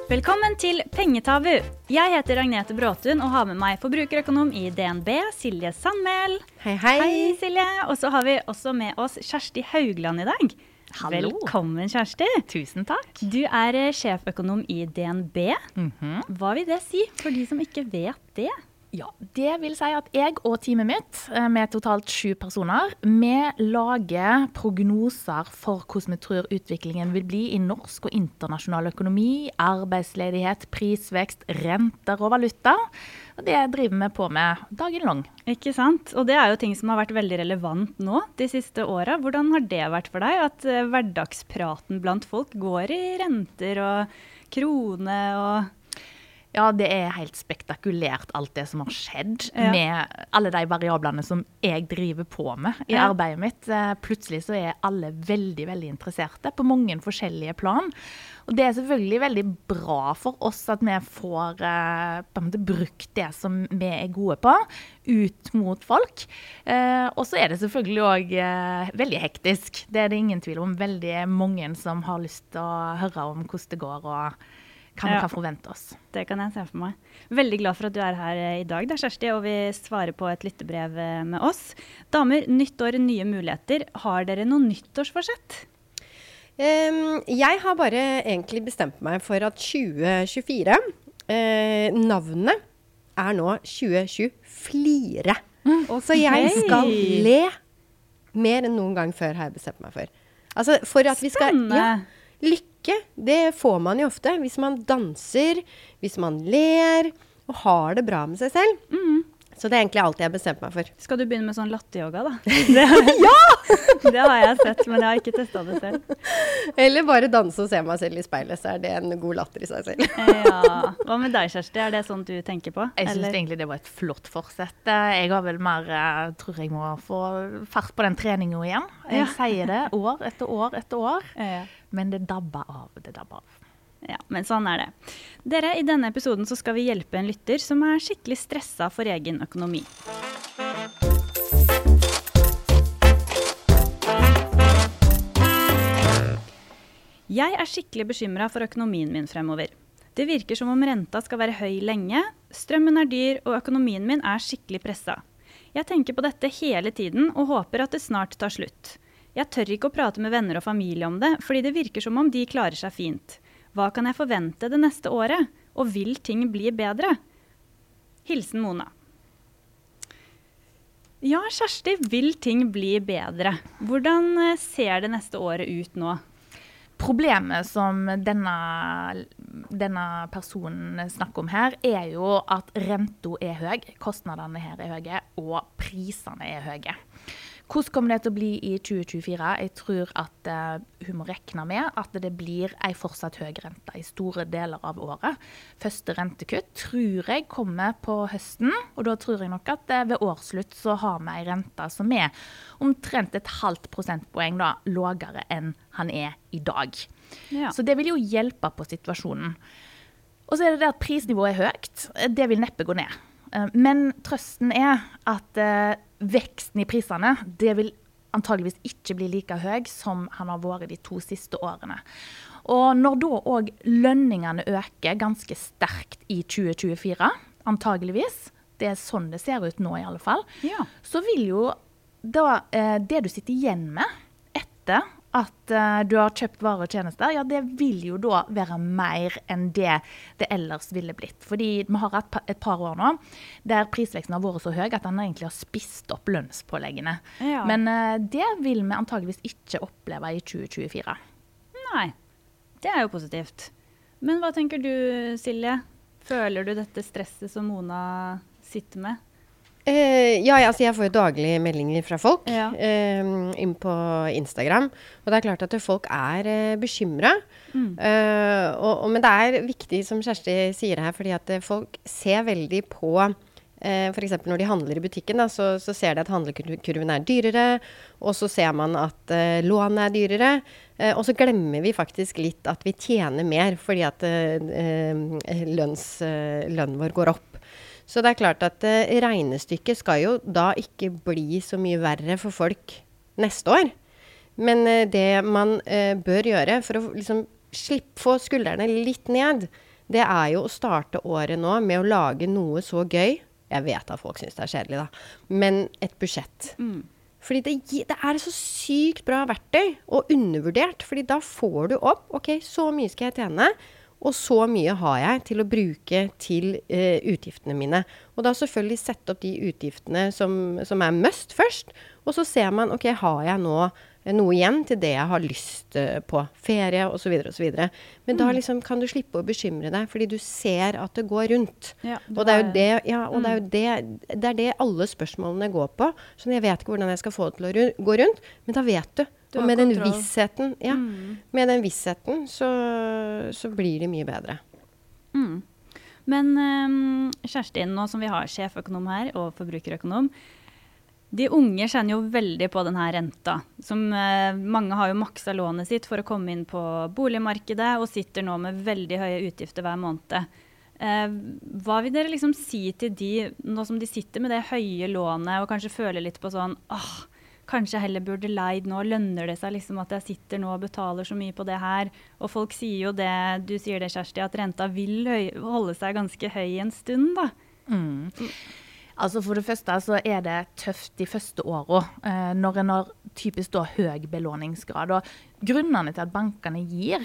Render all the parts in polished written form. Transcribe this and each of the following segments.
Velkommen til Pengetabu. Jeg heter Agnete Bråtun og har med meg forbrukerøkonom i DNB, Silje Sandmæl. Hei, hei. Hei, Silje. Og så har vi også med oss Kjersti Haugland i dag. Hallo. Velkommen, Kjersti. Tusen takk. Du er sjeføkonom i DNB. Hva vil det si for de som ikke vet det? Ja, det vil si at jeg og teamet mitt, med totalt 7 personer, vi lager prognoser for hvordan vi tror utviklingen vil bli i norsk og internasjonal økonomi, arbeidsledighet, prisvekst, renter og valuta. Og det driver vi på med dagen lang. Ikke sant? Og det er jo ting som har vært veldig relevant nå de siste årene. Hvordan har det vært for deg at hverdagspraten blant folk går i renter og krone og... Ja, det er helt spektakulært alt det som har skjedd med alle de variablene som jeg driver på med i arbeidet mitt. Plutselig så er alle veldig, veldig interesserte på mange forskjellige plan. Og det er selvfølgelig veldig bra for oss at vi får på en måte brukt det som vi er gode på, ut mot folk. Og så er det selvfølgelig også veldig hektisk. Det er det ingen tvil om. Veldig mange som har lyst til å høre om hvordan det går og hva vi kan forvente oss. Det kan jeg se for meg. Veldig glad for at du er her i dag, Kjersti, og vi svarer på et lyttebrev med oss. Damer, nyttår, nye muligheter. Har dere noe nyttårsforsett? Jeg har bare egentlig bestemt meg for at 2024, navnet er nå 2024. Så jeg skal le mer enn noen gang før, har jeg bestemt meg for. Altså, for at vi skal... Lykke, det får man jo ofte hvis man danser, hvis man ler og har det bra med seg selv. Så det er egentlig alt jeg har bestemt meg for. Skal du begynne med sånn latteryoga da? Ja! Det har jeg sett, men jeg har ikke testet det selv. Eller bare danse og se meg selv i speilet, så er det en god latter i seg selv. Ja. Hva med deg, Kjersti? Er det sånn du tenker på? Jeg synes egentlig det var et flott forsett. Jeg har vel mer, tror jeg må få fart på den treningen igjen. Jeg sier det år etter år etter år. Men det dabber av. Ja, men sånn er det. Dere, i denne episoden så skal vi hjelpe en lytter som er skikkelig stresset for egen økonomi. Jeg er skikkelig bekymret for økonomien min fremover. Det virker som om renta skal være høy lenge, strømmen er dyr og økonomien min er skikkelig presset. Jeg tenker på dette hele tiden og håper at det snart tar slutt. Jeg tør ikke å prate med venner og familie om det, fordi det virker som om de klarer seg fint. Hva kan jeg forvente det neste året? Og vil ting bli bedre? Hilsen Mona. Ja, Kjersti, vil ting bli bedre? Hvordan ser det neste året ut nå? Problemet som denne personen snakker om her, er jo at renta er høy, kostnadene her er høye, og prisene er høye. Hvordan kommer det til å bli i 2024? Jeg tror at hun må rekne med at det blir en fortsatt høy rente i store deler av året. Første rentekutt tror jeg kommer på høsten, og da tror jeg nok at ved årsslutt så har vi en rente som er omtrent et halvt prosentpoeng da, lavere enn han er i dag. Ja. Så det vil jo hjelpe på situasjonen. Og så er det at prisnivået er høyt. Det vil neppe gå ned. Men trøsten er at veksten i prisene, det vil antageligvis ikke bli like høy som han har vært de 2 siste årene. Og når da også lønningene øker ganske sterkt i 2024, antageligvis, det er sånn det ser ut nå i alle fall, så vil jo da det du sitter igjen med etter at du har kjøpt varer og tjenester, ja, det vil jo da være mer enn det ellers ville blitt. Fordi vi har hatt et par år nå der prisveksten har vært så høy at den egentlig har spist opp lønnspåleggene. Ja. Men det vil vi antageligvis ikke oppleve i 2024. Nei, det er jo positivt. Men hva tenker du, Silje? Føler du dette stresset som Mona sitter med? Altså jeg får jo daglig meldinger fra folk inn på Instagram, og det er klart at folk er bekymret. Men det er viktig, som Kjersti sier her, fordi at folk ser veldig på, for eksempel når de handler i butikken, da, så ser de at handlekurven er dyrere, og så ser man at lån er dyrere, og så glemmer vi faktisk litt at vi tjener mer, fordi at lønnen vår går opp. Så det er klart at regnestykket skal jo da ikke bli så mye verre for folk neste år. Men det man bør gjøre for å liksom få skuldrene litt ned, det jo å starte året nå med å lage noe så gøy. Jeg vet at folk synes det kjedelig da, men et budsjett. Fordi det så sykt bra verktøy, og undervurdert, fordi da får du opp, ok, så mye skal jeg tjene, og så mye har jeg til å bruke til utgiftene mine. Og da selvfølgelig sette opp de utgiftene som must først, og så ser man, ok, har jeg nå noe igjen til det jeg har lyst på, ferie og så videre og så videre. Men da liksom kan du slippe å bekymre deg, fordi du ser at det går rundt. Ja, og det jo det alle spørsmålene går på. Så jeg vet ikke hvordan jeg skal få det til å gå rundt, men da vet du. Og med den vissheten, med den vissheten så blir det mye bedre. Men Kjerstin, nå som vi har sjeføkonom her og forbrukerøkonom, de unge kjenner jo veldig på denne renta, som mange har jo makset lånet sitt for å komme inn på boligmarkedet, og sitter nå med veldig høye utgifter hver måned. Hva vil dere liksom si til de, nå som de sitter med det høye lånet, og kanskje føler litt på sånn, kanskje heller burde leid nå, lønner det seg liksom at jeg sitter nå og betaler så mye på det her, og folk sier jo det, du sier det Kjersti, at renta vil holde seg ganske høy en stund da. Altså for det første så det tøft de første årene, når en har typisk da høy belåningsgrad. Og grunnene til at bankene gir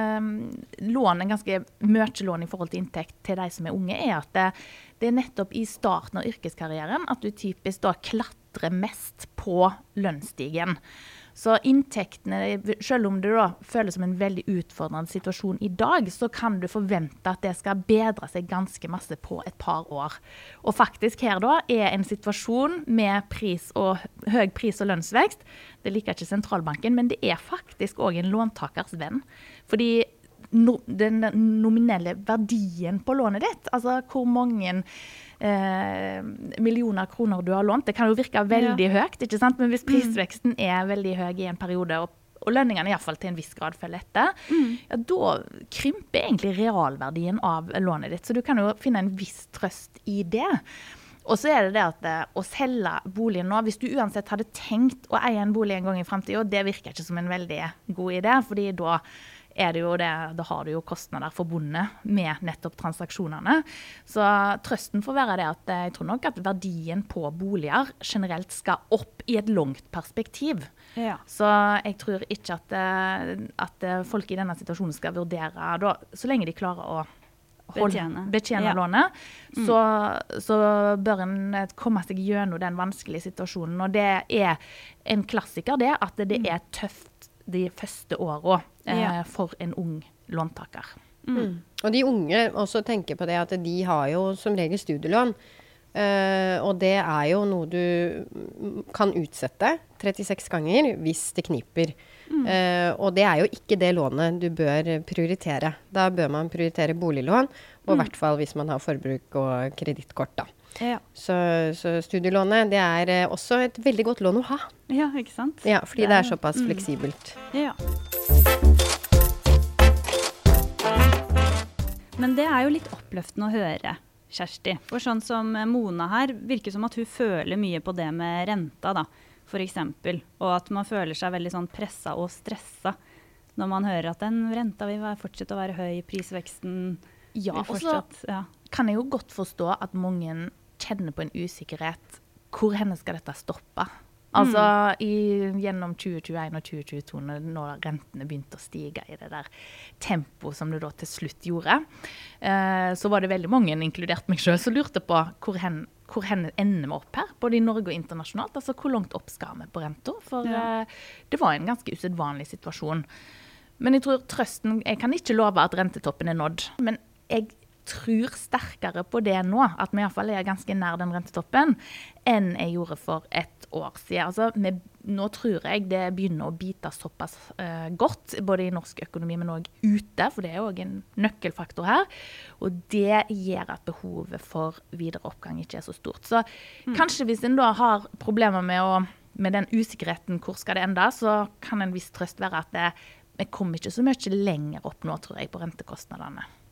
lån, en ganske mye lån i forhold til inntekt til de som unge, at det nettopp i starten av yrkeskarrieren at du typisk da klatrer mest på lønnsstigen. Så inntektene, selv om det da føles som en veldig utfordrende situasjon i dag, så kan du forvente at det skal bedre seg ganske masse på et par år. Og faktisk her da en situasjon med høy pris- og lønnsvekst. Det liker ikke sentralbanken, men det faktisk også en låntakers venn. Fordi den nominelle verdien på lånet ditt, altså hvor mange millioner kroner du har lånt, det kan jo virke veldig høyt, ikke sant? Men hvis prisveksten veldig høy i en periode, og lønningene i hvert fall til en viss grad følger etter, ja, da krymper egentlig realverdien av lånet ditt, så du kan jo finne en viss trøst i det. Og så det at å selge boligen nå, hvis du uansett hadde tenkt å eie en bolig en gang i fremtiden, det virker ikke som en veldig god idé, fordi da det jo det, da har du jo kostnader forbundet med nettopp transaksjonene. Så trøsten får være det at jeg tror nok at verdien på boliger generelt skal opp i et langt perspektiv. Ja. Så jeg tror ikke at folk i denne situasjonen skal vurdere, da, så lenge de klarer å betjene lånet, så bør en komme seg gjennom den vanskelige situasjonen. Og det en klassiker det, at det tøft de første årene for en ung låntaker. Og de unge også tenker på det at de har jo som regel studielån, og det jo noe du kan utsette 36 ganger hvis det kniper. Og det jo ikke det lånet du bør prioritere. Da bør man prioritere boliglån, og i hvert fall hvis man har forbruk og kredittkort da. Ja. Så studielånet, det også et veldig godt lån å ha. Ja, ikke sant? Ja, fordi det såpass fleksibelt. Ja. Men det jo litt oppløftende å høre, Kjersti. For sånn som Mona her, virker som at hun føler mye på det med renta da, for eksempel. Og at man føler seg veldig sånn presset og stresset når man hører at den renta vil fortsette å være høy, prisveksten vil fortsatt. Ja, og så kan jeg jo godt forstå at mange kjenner på en usikkerhet. Hvor henne skal dette stoppe? Altså gjennom 2021 og 2022, når rentene begynte å stige i det der tempo som det da til slutt gjorde, så var det veldig mange, inkludert meg selv, som lurte på hvor henne ender vi opp her, både i Norge og internasjonalt. Altså hvor langt opp skal vi på renta? For det var en ganske usedvanlig situasjon. Men jeg tror trøsten, jeg kan ikke love at rentetoppen nådd, men jeg tror sterkere på det nå, at vi i hvert fall ganske nær den rentetoppen, enn jeg gjorde for et år siden. Altså, nå tror jeg det begynner å bite såpass godt, både i norsk økonomi, men også ute, for det jo også en nøkkelfaktor her, og det gjør at behovet for videre oppgang ikke så stort. Så kanskje hvis en da har problemer med den usikkerheten, hvor skal det enda, så kan en viss trøst være at vi kommer ikke så mye lenger opp nå, tror jeg, på rentekostnadene.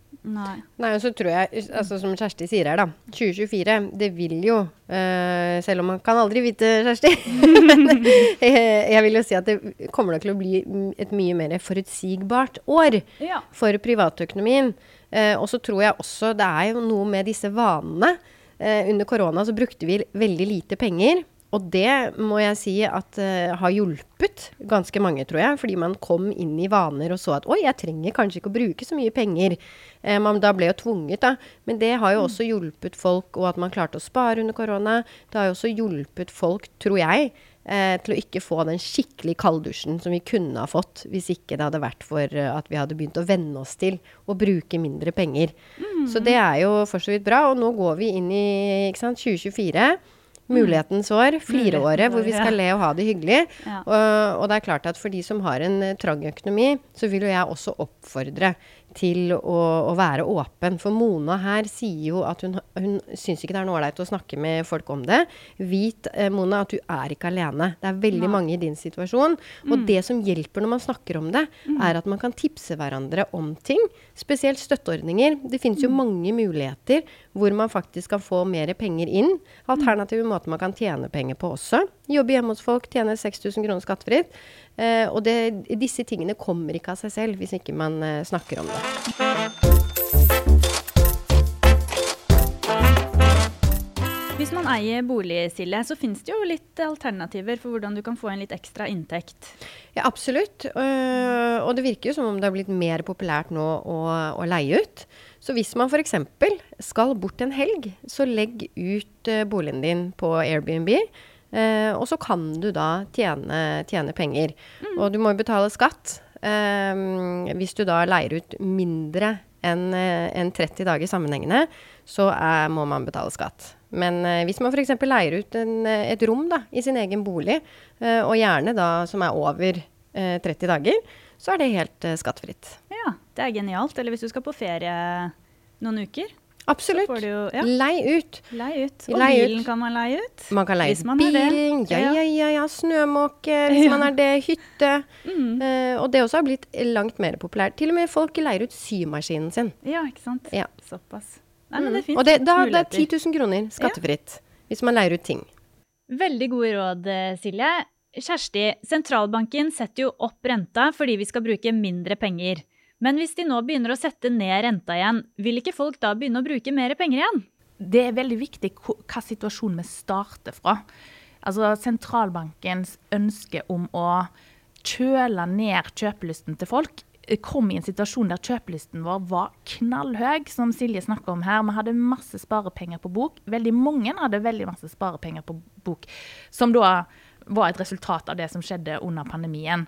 Nei. Nei, og så tror jeg, altså som Kjersti sier her da, 2024, det vil jo, selv om man kan aldri vite, Kjersti, men jeg vil jo si at det kommer nok til å bli et mye mer forutsigbart år Ja. for privatøkonomien. Og så tror jeg også, det er jo noe med disse vanene. Under korona så brukte vi veldig lite penger. Og det må jeg si at har hjulpet ganske mange, tror jeg. Fordi man kom inn i vaner og så at, oi, jeg trenger kanskje ikke å bruke så mye penger. Man da ble jo tvunget da. Men det har jo også hjulpet folk, og at man klarte å spare under korona. Det har jo også hjulpet folk, tror jeg, til å ikke få den skikkelig kalddusjen som vi kunne ha fått, hvis ikke det hadde vært for at vi hadde begynt å venne oss til å bruke mindre penger. Så det er jo for så vidt bra, og nå går vi inn i, ikke sant, 2024, mulighetens år, flireåret, hvor vi skal le og ha det hyggelig. Ja. Og det er klart at for de som har en trang økonomi, så vil jo jeg også oppfordre til å være åpen. For Mona her sier jo at hun synes ikke det er noe ålreit å snakke med folk om det. Vit, Mona, at du er ikke alene. Det er veldig mange i din situasjon. Og det som hjelper når man snakker om det, er at man kan tipse hverandre om ting. Spesielt støtteordninger. Det finnes jo mange muligheter hvor man faktisk kan få mer penger inn. Alternative måter man kan tjene penger på også. Jobbe hjemme hos folk, tjene 6 000 kroner skattefritt. Og disse tingene kommer ikke av seg selv hvis ikke man snakker om det. Hvis man eier bolig, Silje, så finnes det jo litt alternativer for hvordan du kan få en litt ekstra inntekt. Ja, absolutt. Og det virker jo som om det har blitt mer populært nå å leie ut. Så hvis man for eksempel skal bort en helg, så legg ut boligen din på Airbnb. Og så kan du da tjene penger. Og du må jo betale skatt. Hvis du da leier ut mindre enn 30 dager sammenhengende, så må man betale skatt. Men hvis man for eksempel leier ut et rom da, i sin egen bolig, og gjerne da som er over 30 dager, så er det helt skattefritt. Ja, det er genialt. Eller hvis du skal på ferie noen uker. Absolutt. Så får du jo, ja. Lei ut. Og bilen kan man leie ut. Man kan leie hvis man har bilen, ja, snømåke, hvis man har det, hytte. Og det også har blitt langt mer populært. Til og med folk leier ut symaskinen sin. Ja, ikke sant? Ja. Såpass. Nei, men det finnes Og det er muligheter. 10 000 kroner skattefritt, hvis man leier ut ting. Veldig gode råd, Silje. Kjersti, sentralbanken setter jo opp renta fordi vi skal bruke mindre penger. Men hvis de nå begynner å sette ned renta igjen, vil ikke folk da begynne å bruke mer penger igjen? Det er veldig viktig hva situasjon vi starter fra. Altså sentralbankens ønske om å kjøle ned kjøpelysten til folk kom i en situasjon der kjøpelysten vår var knallhøy, som Silje snakket om her. Vi hadde masse sparepenger på bok. Veldig mange hadde veldig masse sparepenger på bok, som da var et resultat av det som skjedde under pandemien.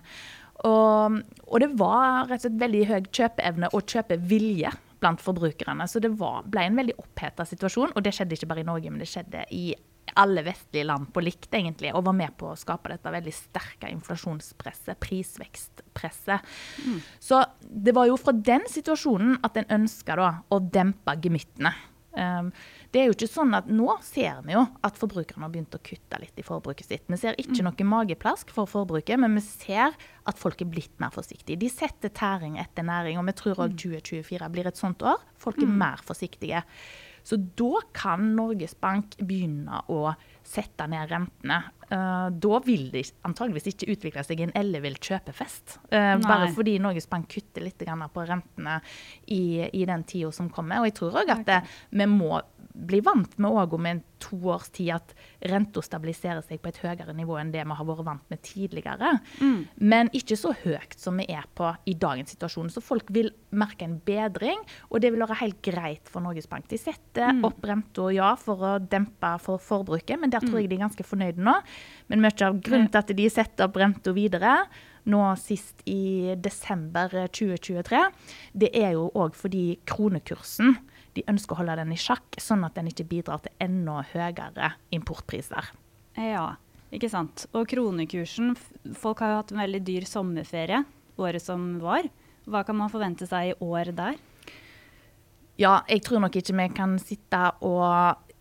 Og det var rett og slett veldig høy kjøpeevne og kjøpevilje blant forbrukerne. Så det ble en veldig opphetet situasjon, og det skjedde ikke bare i Norge, men det skjedde i alle vestlige land på likt egentlig, og var med på å skape dette veldig sterke inflasjonspresset, prisvekstpresset. Så det var jo fra den situasjonen at en ønsket da å dempe gemyttene. Det er jo ikke sånn at nå ser vi jo at forbrukerne har begynt å kutte litt i forbruket sitt. Vi ser ikke noe mageplask for forbruket, men vi ser at folk er blitt mer forsiktige. De setter tæring etter næring, og vi tror også 2024 blir et sånt år. Folk er mer forsiktige. Så da kan Norges Bank begynne å sette ned rentene. Da vil det antageligvis ikke utvikle seg en ellevill kjøpefest. Bare fordi Norges Bank kutter litt på rentene i den tiden som kommer. Og jeg tror også at vi må bli vant med også om en 2 års tid at renta stabiliserer seg på et høyere nivå enn det vi har vært vant med tidligere. Men ikke så høyt som vi er på i dagens situasjon. Så folk vil merke en bedring, og det vil være helt greit for Norges Bank. De setter opp renta, ja, for å dempe for forbruket, men der tror jeg de er ganske fornøyde nå. Men mye av grunnen til at de setter opp renta videre, nå sist i desember 2023, det er jo også fordi kronekursen, de ønsker å holde den i sjakk, sånn at den ikke bidrar til enda høyere importpriser. Ja, ikke sant. Og kronekursen, folk har jo hatt en veldig dyr sommerferie, året som var. Hva kan man forvente seg i år der? Ja, jeg tror nok ikke vi kan sitte og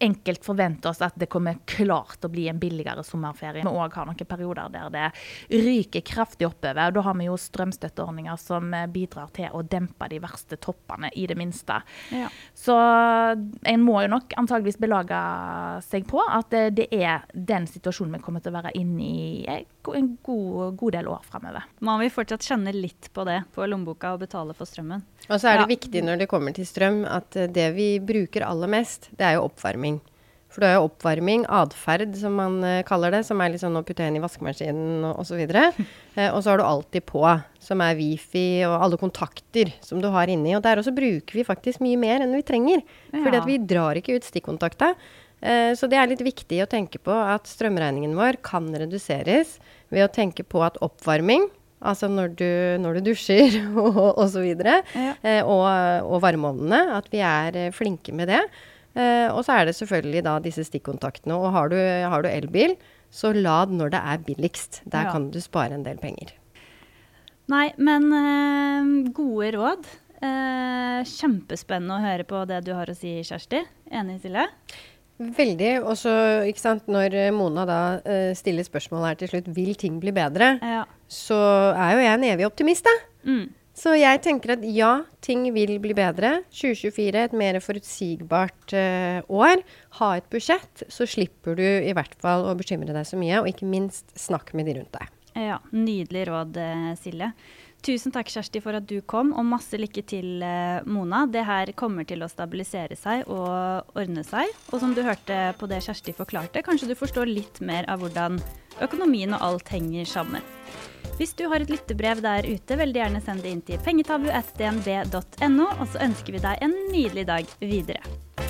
enkelt forvente oss at det kommer klart å bli en billigere sommerferie. Vi også har noen perioder der det ryker kraftig oppover, og da har vi jo strømstøtteordninger som bidrar til å dempe de verste toppene i det minste. Ja. Så en må jo nok antageligvis belage seg på at det den situasjonen vi kommer til å være inne i en god del år fremover. Man vil fortsatt kjenne litt på det på lommeboka og betale for strømmen. Og så det viktig når det kommer til strøm, at det vi bruker aller mest, det jo oppvarming. For det jo oppvarming, adferd som man kaller det, som litt sånn å putte inn i vaskemaskinen og så videre. Og så har du alltid på, som wifi og alle kontakter som du har inni. Og der også bruker vi faktisk mye mer enn vi trenger. Fordi at vi drar ikke ut stikkontakta. Så det litt viktig å tenke på at strømregningen vår kan reduseres ved å tenke på at oppvarming, altså når du dusjer og så videre, og varmeovnene, at vi flinke med det. Og så det selvfølgelig da disse stikkontaktene. Og har du elbil, så lad når det billigst. Der kan du spare en del penger. Nei, men gode råd. Kjempespennende å høre på det du har å si, Kjersti. Enig, Silje? Veldig. Og så, ikke sant, når Mona da stiller spørsmål her til slutt, vil ting bli bedre? Så jo jeg en evig optimist da. Så jeg tenker at ja, ting vil bli bedre. 2024, et mer forutsigbart år. Ha et budsjett, så slipper du i hvert fall å bekymre deg så mye, og ikke minst snakke med de rundt deg. Ja, nydelig råd, Silje. Tusen takk, Kjersti, for at du kom, og masse lykke til, Mona. Det her kommer til å stabilisere seg og ordne seg. Og som du hørte på det Kjersti forklarte, kanskje du forstår litt mer av hvordan økonomien og alt henger sammen. Hvis du har et lyttebrev der ute, veldig gjerne send det inn til pengetabu@dnb.no, og så ønsker vi deg en nydelig dag videre.